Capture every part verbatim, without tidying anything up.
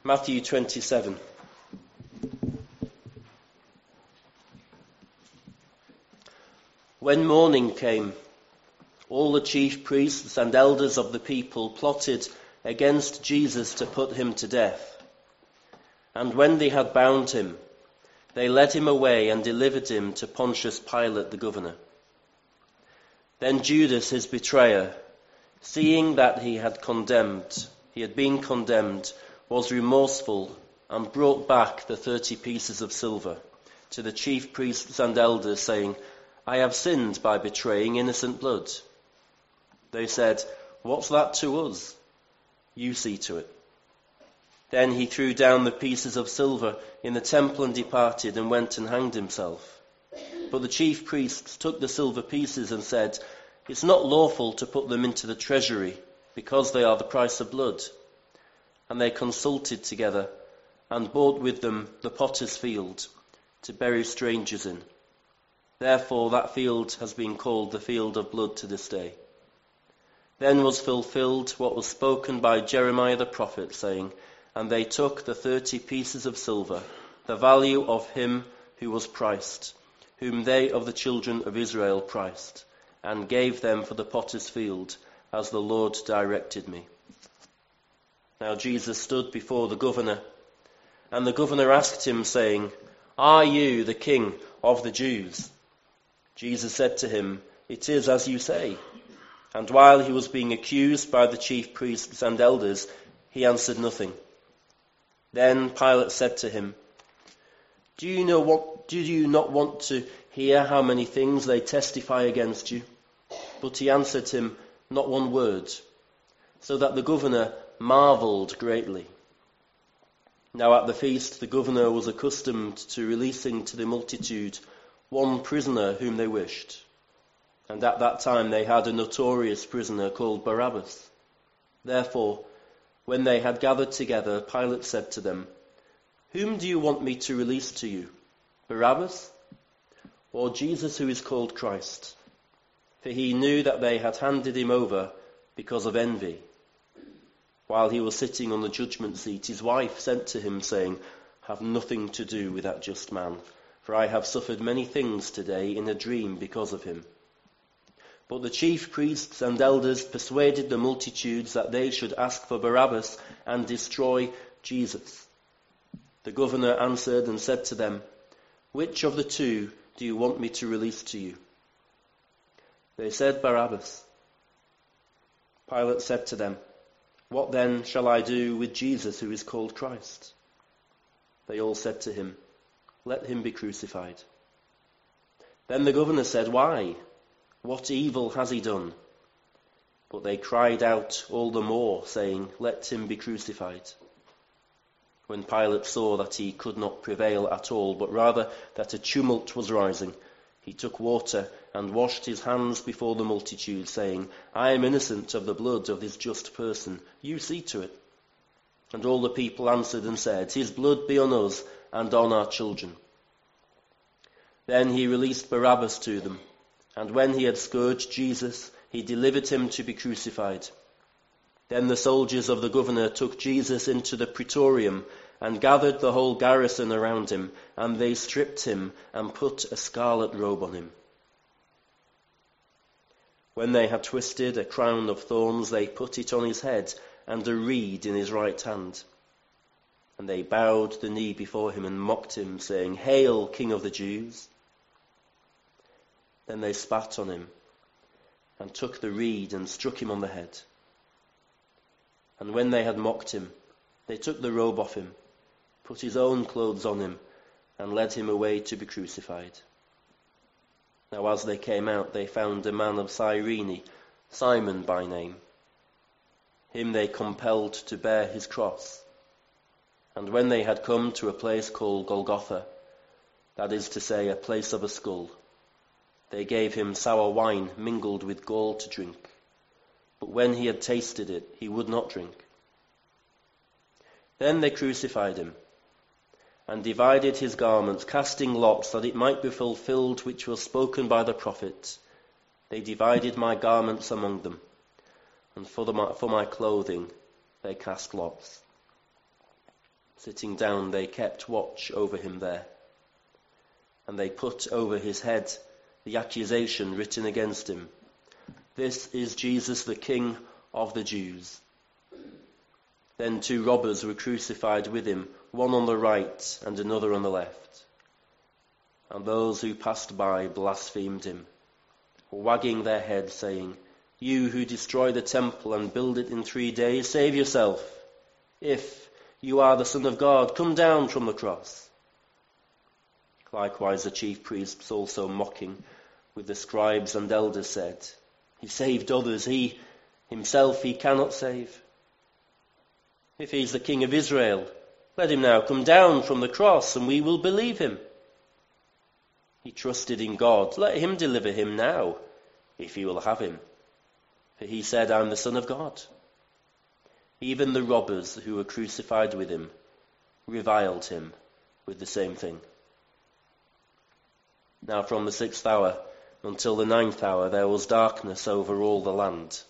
Matthew twenty-seven. When morning came, all the chief priests and elders of the people plotted against Jesus to put him to death. And when they had bound him, they led him away and delivered him to Pontius Pilate the governor. Then Judas, his betrayer, seeing that he had condemned, he had been condemned, was remorseful and brought back the thirty pieces of silver to the chief priests and elders, saying, I have sinned by betraying innocent blood. They said, What's that to us? You see to it. Then he threw down the pieces of silver in the temple and departed and went and hanged himself. But the chief priests took the silver pieces and said, It's not lawful to put them into the treasury, because they are the price of blood. And they consulted together and bought with them the potter's field to bury strangers in. Therefore that field has been called the field of blood to this day. Then was fulfilled what was spoken by Jeremiah the prophet, saying, And they took the thirty pieces of silver, the value of him who was priced, whom they of the children of Israel priced, and gave them for the potter's field, as the Lord directed me. Now Jesus stood before the governor, and the governor asked him, saying, Are you the king of the Jews? Jesus said to him, It is as you say. And while he was being accused by the chief priests and elders, he answered nothing. Then Pilate said to him, Do you know what? Do you not want to hear how many things they testify against you? But he answered him not one word, so that the governor marveled greatly. Now at the feast the governor was accustomed to releasing to the multitude one prisoner whom they wished. And at that time they had a notorious prisoner called Barabbas. Therefore, when they had gathered together, Pilate said to them, Whom do you want me to release to you, Barabbas, or Jesus who is called Christ? For he knew that they had handed him over because of envy. While he was sitting on the judgment seat, his wife sent to him, saying, Have nothing to do with that just man, for I have suffered many things today in a dream because of him. But the chief priests and elders persuaded the multitudes that they should ask for Barabbas and destroy Jesus. The governor answered and said to them, Which of the two do you want me to release to you? They said, Barabbas. Pilate said to them, What then shall I do with Jesus who is called Christ? They all said to him, Let him be crucified. Then the governor said, Why? What evil has he done? But they cried out all the more, saying, Let him be crucified. When Pilate saw that he could not prevail at all, but rather that a tumult was rising, he took water and washed his hands before the multitude, saying, I am innocent of the blood of this just person. You see to it. And all the people answered and said, His blood be on us and on our children. Then he released Barabbas to them, and when he had scourged Jesus, he delivered him to be crucified. Then the soldiers of the governor took Jesus into the praetorium and gathered the whole garrison around him, and they stripped him and put a scarlet robe on him. When they had twisted a crown of thorns, they put it on his head and a reed in his right hand. And they bowed the knee before him and mocked him, saying, Hail, King of the Jews! Then they spat on him and took the reed and struck him on the head. And when they had mocked him, they took the robe off him, put his own clothes on him, and led him away to be crucified. Now as they came out, they found a man of Cyrene, Simon by name. Him they compelled to bear his cross. And when they had come to a place called Golgotha, that is to say, a place of a skull, they gave him sour wine mingled with gall to drink. But when he had tasted it, he would not drink. Then they crucified him, and divided his garments, casting lots, that it might be fulfilled which was spoken by the prophet. They divided my garments among them, and for, the, for my clothing they cast lots. Sitting down, they kept watch over him there. And they put over his head the accusation written against him. This is Jesus, the King of the Jews. Then two robbers were crucified with him, one on the right and another on the left. And those who passed by blasphemed him, wagging their heads, saying, "You who destroy the temple and build it in three days, save yourself. If you are the Son of God, come down from the cross." Likewise the chief priests, also mocking with the scribes and elders, said, "He saved others, he himself he cannot save. If he is the King of Israel, let him now come down from the cross, and we will believe him. He trusted in God, let him deliver him now, if he will have him. For he said, I am the Son of God." Even the robbers who were crucified with him reviled him with the same thing. Now from the sixth hour until the ninth hour there was darkness over all the land.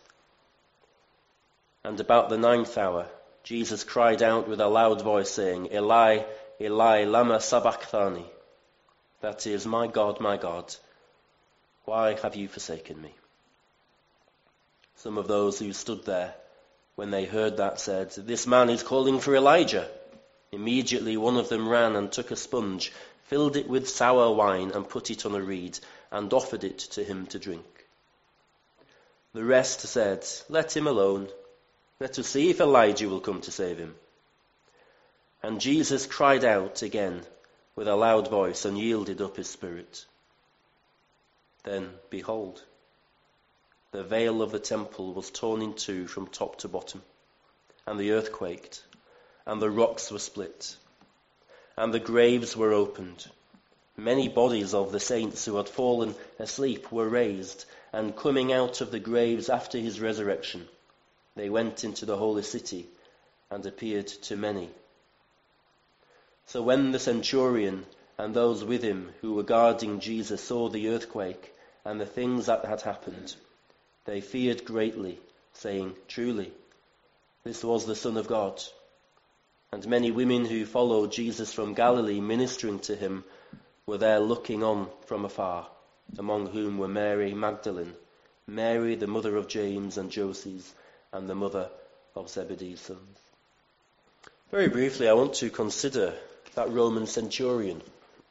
And about the ninth hour Jesus cried out with a loud voice, saying, "Eli, Eli, lama sabachthani?" That is, "My God, my God, why have you forsaken me?" Some of those who stood there when they heard that said, "This man is calling for Elijah." Immediately one of them ran and took a sponge, filled it with sour wine, and put it on a reed, and offered it to him to drink. The rest said, "Let him alone. Let us see if Elijah will come to save him." And Jesus cried out again with a loud voice and yielded up his spirit. Then, behold, the veil of the temple was torn in two from top to bottom, and the earth quaked, and the rocks were split, and the graves were opened. Many bodies of the saints who had fallen asleep were raised, and coming out of the graves after his resurrection, they went into the holy city and appeared to many. So when the centurion and those with him who were guarding Jesus saw the earthquake and the things that had happened, they feared greatly, saying, "Truly, this was the Son of God." And many women who followed Jesus from Galilee, ministering to him, were there looking on from afar, among whom were Mary Magdalene, Mary the mother of James and Joses, and the mother of Zebedee's sons. Very briefly, I want to consider that Roman centurion.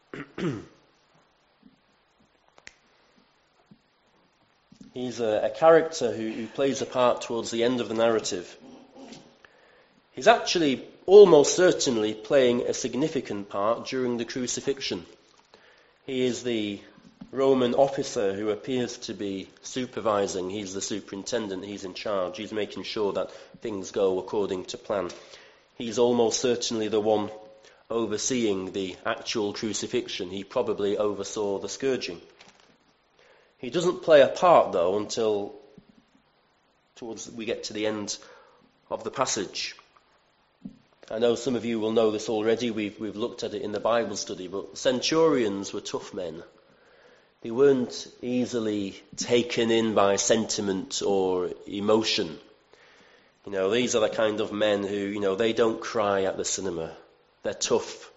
He's a, a character who, who plays a part towards the end of the narrative. He's actually almost certainly playing a significant part during the crucifixion. He is the Roman officer who appears to be supervising. He's the superintendent, he's in charge, he's making sure that things go according to plan. He's almost certainly the one overseeing the actual crucifixion. He probably oversaw the scourging. He doesn't play a part, though, until towards we get to the end of the passage. I know some of you will know this already. We've, we've looked at it in the Bible study, but centurions were tough men. They weren't easily taken in by sentiment or emotion. You know, these are the kind of men who, you know, they don't cry at the cinema. They're tough.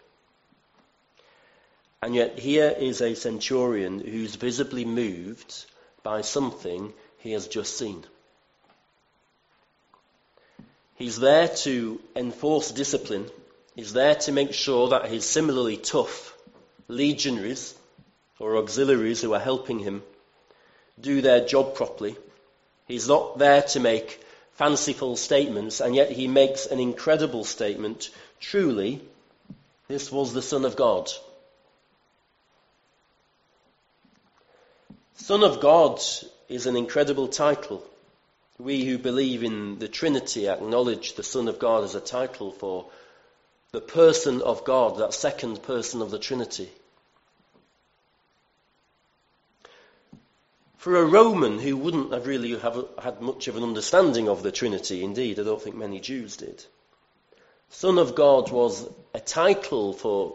And yet here is a centurion who's visibly moved by something he has just seen. He's there to enforce discipline. He's there to make sure that his similarly tough legionaries or auxiliaries who are helping him do their job properly. He's not there to make fanciful statements, and yet he makes an incredible statement. Truly, this was the Son of God. Son of God is an incredible title. We who believe in the Trinity acknowledge the Son of God as a title for the person of God, that second person of the Trinity. For a Roman who wouldn't have really have had much of an understanding of the Trinity, indeed, I don't think many Jews did, Son of God was a title for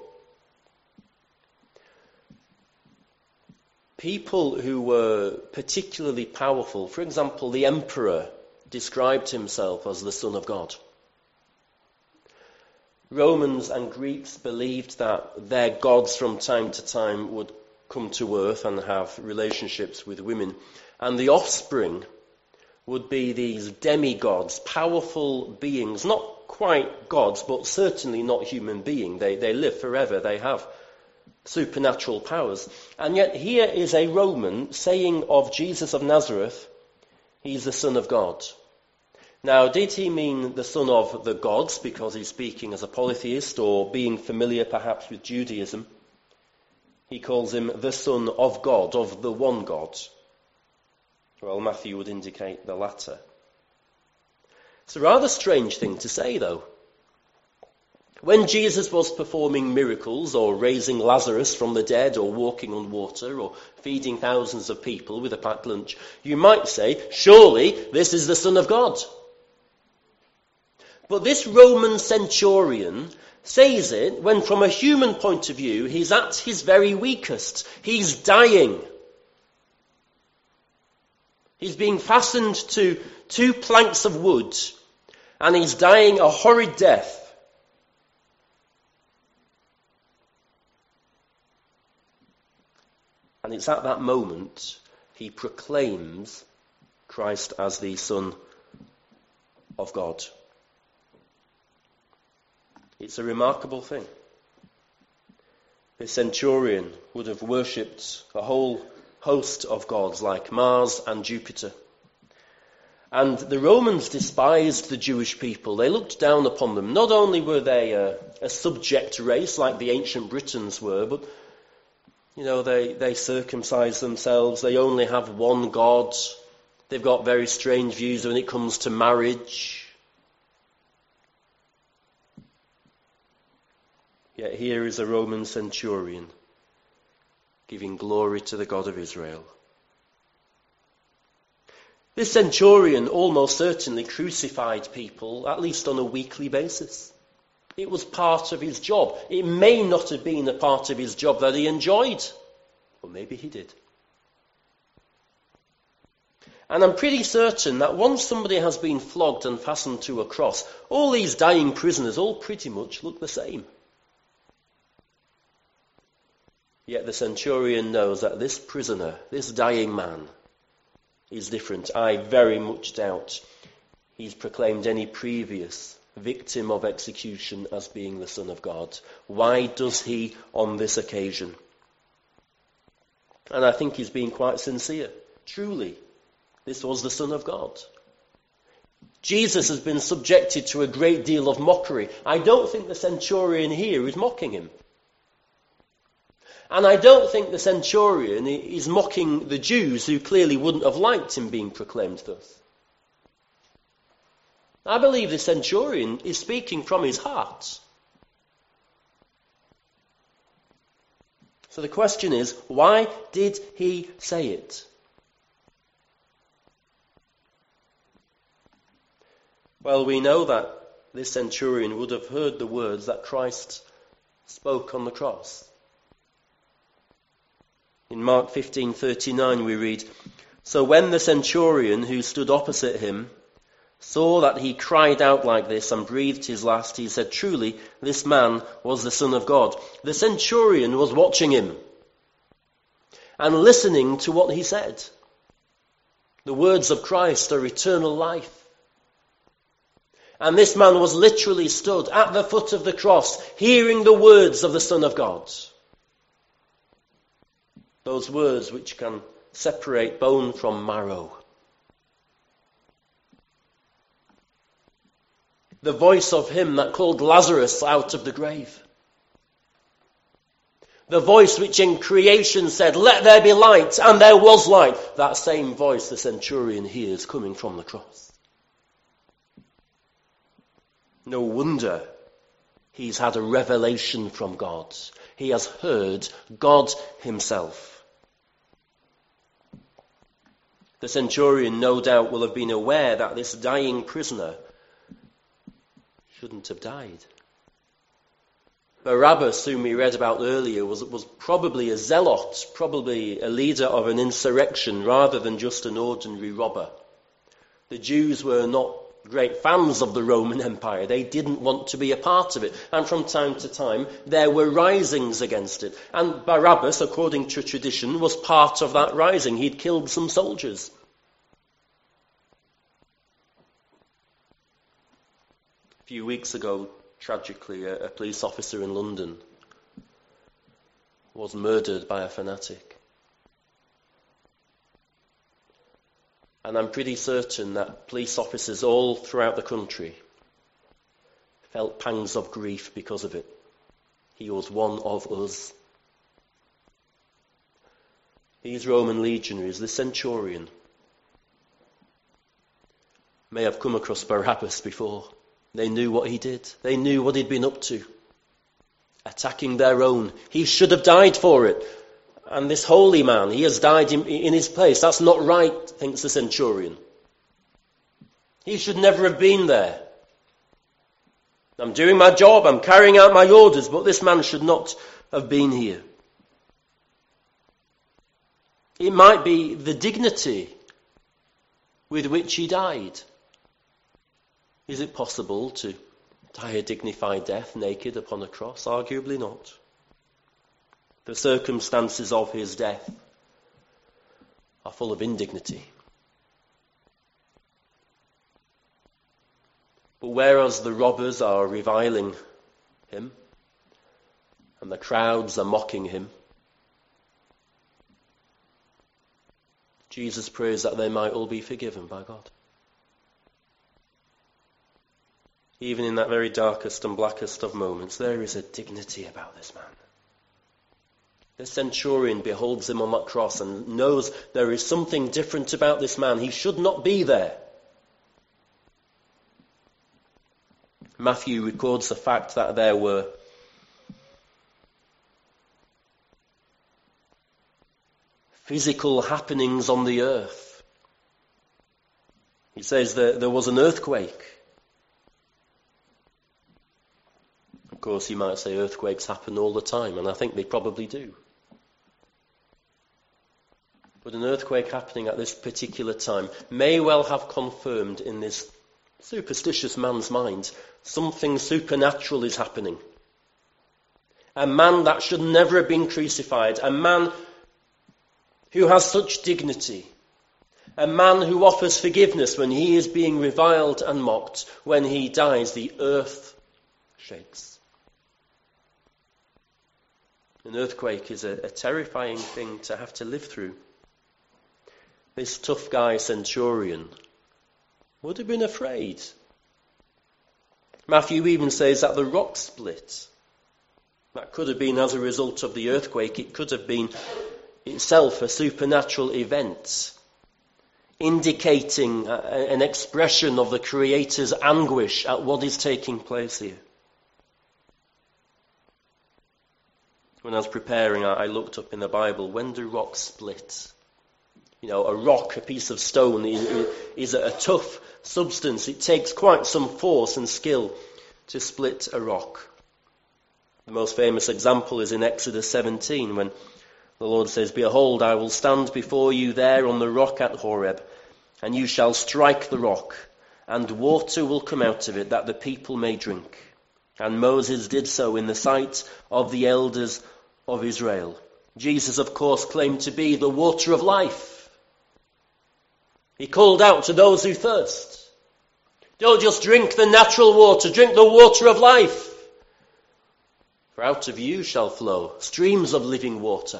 people who were particularly powerful. For example, the emperor described himself as the Son of God. Romans and Greeks believed that their gods from time to time would come to earth and have relationships with women. And the offspring would be these demigods, powerful beings, not quite gods, but certainly not human beings. They, they live forever. They have supernatural powers. And yet here is a Roman saying of Jesus of Nazareth, he's the Son of God. Now, did he mean the son of the gods because he's speaking as a polytheist, or being familiar perhaps with Judaism? He calls him the Son of God, of the one God. Well, Matthew would indicate the latter. It's a rather strange thing to say, though. When Jesus was performing miracles, or raising Lazarus from the dead, or walking on water, or feeding thousands of people with a packed lunch, you might say, surely this is the Son of God. But this Roman centurion says it when, from a human point of view, he's at his very weakest. He's dying. He's being fastened to two planks of wood, and he's dying a horrid death. And it's at that moment he proclaims Christ as the Son of God. It's a remarkable thing. The centurion would have worshipped a whole host of gods like Mars and Jupiter. And the Romans despised the Jewish people. They looked down upon them. Not only were they a, a subject race like the ancient Britons were, but you know, they, they circumcise themselves. They only have one God. They've got very strange views when it comes to marriage. Yet here is a Roman centurion giving glory to the God of Israel. This centurion almost certainly crucified people, at least on a weekly basis. It was part of his job. It may not have been a part of his job that he enjoyed. Or maybe he did. And I'm pretty certain that once somebody has been flogged and fastened to a cross, all these dying prisoners all pretty much look the same. Yet the centurion knows that this prisoner, this dying man, is different. I very much doubt he's proclaimed any previous victim of execution as being the Son of God. Why does he on this occasion? And I think he's being quite sincere. Truly, this was the Son of God. Jesus has been subjected to a great deal of mockery. I don't think the centurion here is mocking him. And I don't think the centurion is mocking the Jews who clearly wouldn't have liked him being proclaimed thus. I believe the centurion is speaking from his heart. So the question is, why did he say it? Well, we know that this centurion would have heard the words that Christ spoke on the cross. In Mark fifteen thirty-nine we read, "So when the centurion who stood opposite him saw that he cried out like this and breathed his last, he said, 'Truly, this man was the Son of God.'" The centurion was watching him and listening to what he said. The words of Christ are eternal life. And this man was literally stood at the foot of the cross, hearing the words of the Son of God. Those words which can separate bone from marrow. The voice of him that called Lazarus out of the grave. The voice which in creation said, "Let there be light," and there was light. That same voice the centurion hears coming from the cross. No wonder he's had a revelation from God. He has heard God himself. The centurion no doubt will have been aware that this dying prisoner shouldn't have died. Barabbas, whom we read about earlier, was, was probably a zealot, probably a leader of an insurrection rather than just an ordinary robber. The Jews were not great fans of the Roman Empire. They didn't want to be a part of it. And from time to time, there were risings against it. And Barabbas, according to tradition, was part of that rising. He'd killed some soldiers. A few weeks ago, tragically, a, a police officer in London was murdered by a fanatic. And I'm pretty certain that police officers all throughout the country felt pangs of grief because of it. He was one of us. These Roman legionaries, the centurion, may have come across Barabbas before. They knew what he did. They knew what he'd been up to. Attacking their own. He should have died for it. And this holy man, he has died in, in his place. That's not right, thinks the centurion. He should never have been there. I'm doing my job, I'm carrying out my orders, but this man should not have been here. It might be the dignity with which he died. Is it possible to die a dignified death naked upon a cross? Arguably not. The circumstances of his death are full of indignity. But whereas the robbers are reviling him and the crowds are mocking him, Jesus prays that they might all be forgiven by God. Even in that very darkest and blackest of moments, there is a dignity about this man. The centurion beholds him on that cross and knows there is something different about this man. He should not be there. Matthew records the fact that there were physical happenings on the earth. He says that there was an earthquake. Of course, you might say earthquakes happen all the time, and I think they probably do. But an earthquake happening at this particular time may well have confirmed in this superstitious man's mind something supernatural is happening. A man that should never have been crucified, a man who has such dignity, a man who offers forgiveness when he is being reviled and mocked, when he dies, the earth shakes. An earthquake is a, a terrifying thing to have to live through. This tough guy centurion would have been afraid. Matthew even says that the rock split. That could have been as a result of the earthquake. It could have been itself a supernatural event, indicating a, an expression of the Creator's anguish at what is taking place here. When I was preparing, I looked up in the Bible, when do rocks split? You know, a rock, a piece of stone, is, is a tough substance. It takes quite some force and skill to split a rock. The most famous example is in Exodus seventeen, when the Lord says, "Behold, I will stand before you there on the rock at Horeb, and you shall strike the rock, and water will come out of it, that the people may drink." And Moses did so in the sight of the elders of Israel. Jesus, of course, claimed to be the water of life. He called out to those who thirst, don't just drink the natural water, drink the water of life. For out of you shall flow streams of living water.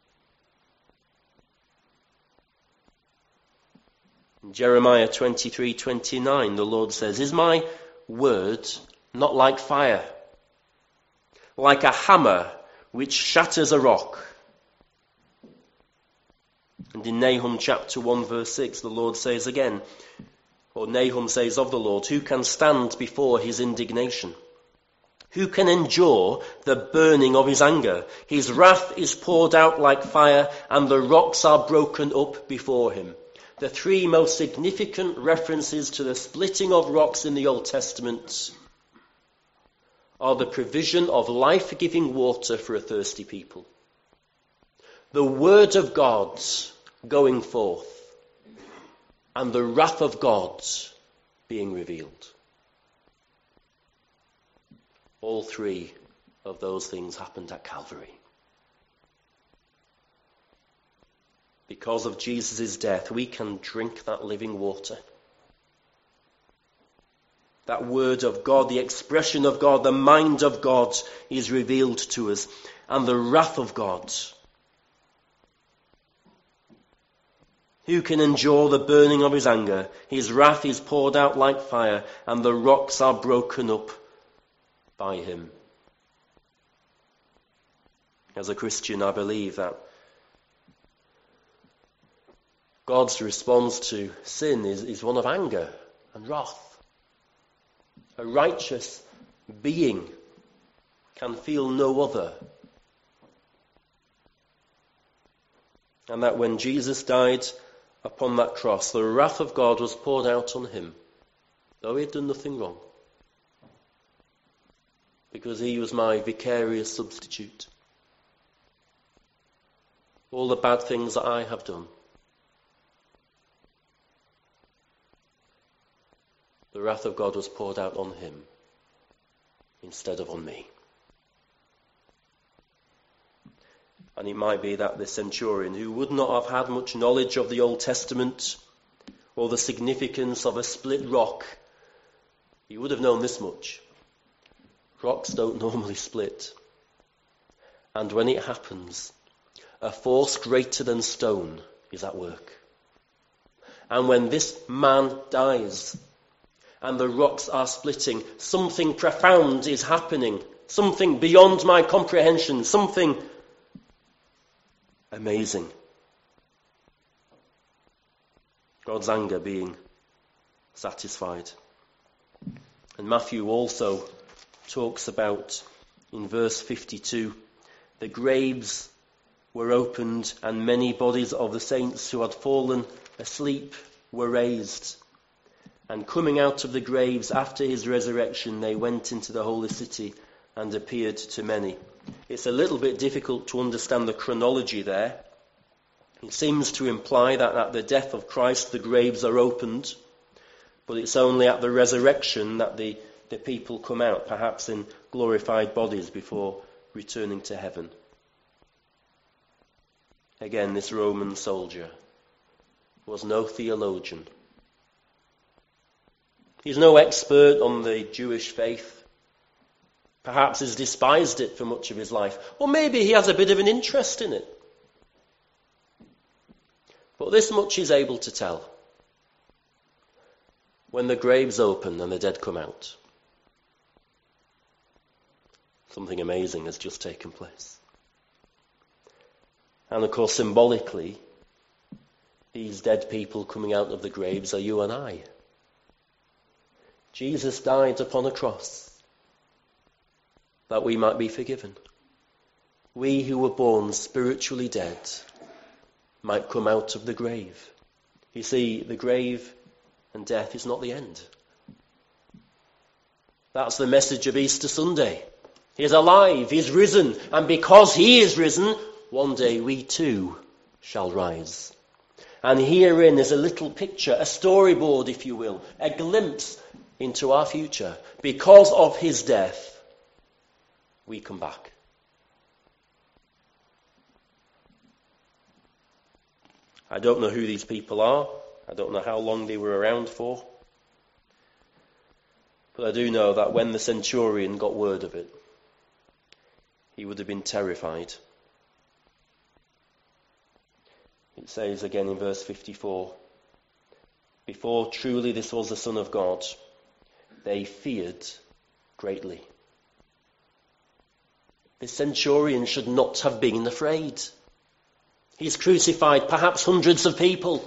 In Jeremiah twenty-three twenty-nine, the Lord says, "Is my word not like fire, like a hammer which shatters a rock?" And in Nahum chapter one verse six, the Lord says again, or Nahum says of the Lord, "Who can stand before his indignation? Who can endure the burning of his anger? His wrath is poured out like fire, and the rocks are broken up before him." The three most significant references to the splitting of rocks in the Old Testament are the provision of life-giving water for a thirsty people, the word of God going forth, and the wrath of God being revealed. All three of those things happened at Calvary. Because of Jesus' death, we can drink that living water. That word of God, the expression of God, the mind of God is revealed to us. And the wrath of God. Who can endure the burning of his anger? His wrath is poured out like fire, and the rocks are broken up by him. As a Christian, I believe that God's response to sin is, is one of anger and wrath. A righteous being can feel no other. And that when Jesus died upon that cross, the wrath of God was poured out on him, though he had done nothing wrong. Because he was my vicarious substitute. All the bad things that I have done, the wrath of God was poured out on him instead of on me. And it might be that the centurion, who would not have had much knowledge of the Old Testament or the significance of a split rock, he would have known this much. Rocks don't normally split. And when it happens, a force greater than stone is at work. And when this man dies, and the rocks are splitting, something profound is happening. Something beyond my comprehension. Something amazing. God's anger being satisfied. And Matthew also talks about, in verse fifty-two, the graves were opened and many bodies of the saints who had fallen asleep were raised. And coming out of the graves after his resurrection, they went into the holy city and appeared to many. It's a little bit difficult to understand the chronology there. It seems to imply that at the death of Christ the graves are opened, but it's only at the resurrection that the, the people come out, perhaps in glorified bodies before returning to heaven. Again, this Roman soldier was no theologian. He's no expert on the Jewish faith. Perhaps has despised it for much of his life. Or maybe he has a bit of an interest in it. But this much he's able to tell. When the graves open and the dead come out, something amazing has just taken place. And of course, symbolically, these dead people coming out of the graves are you and I. Jesus died upon a cross that we might be forgiven. We who were born spiritually dead might come out of the grave. You see, the grave and death is not the end. That's the message of Easter Sunday. He is alive, he is risen, and because he is risen, one day we too shall rise. And herein is a little picture, a storyboard, if you will, a glimpse into our future. Because of his death, we come back. I don't know who these people are. I don't know how long they were around for. But I do know that when the centurion got word of it, he would have been terrified. It says again in verse fifty-four, before truly this was the Son of God, they feared greatly. The centurion should not have been afraid. He's crucified perhaps hundreds of people.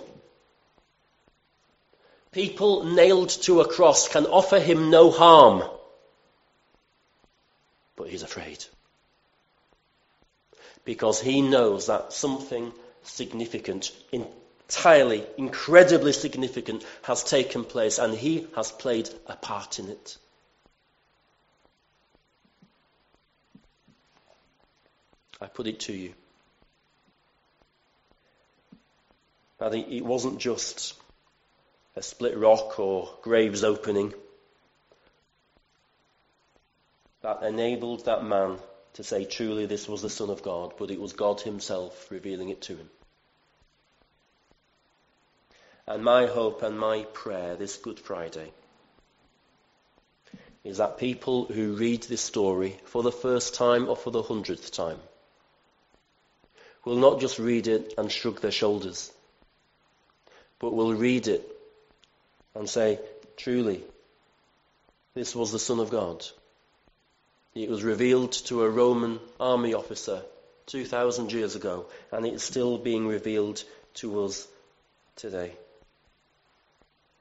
People nailed to a cross can offer him no harm. But he's afraid. Because he knows that something significant, entirely, incredibly significant, has taken place, and he has played a part in it. I put it to you. I think it wasn't just a split rock or graves opening, that enabled that man to say truly this was the Son of God, but it was God himself revealing it to him. And my hope and my prayer this Good Friday is that people who read this story for the first time or for the hundredth time will not just read it and shrug their shoulders, but will read it and say, truly, this was the Son of God. It was revealed to a Roman army officer two thousand years ago, and it's still being revealed to us today.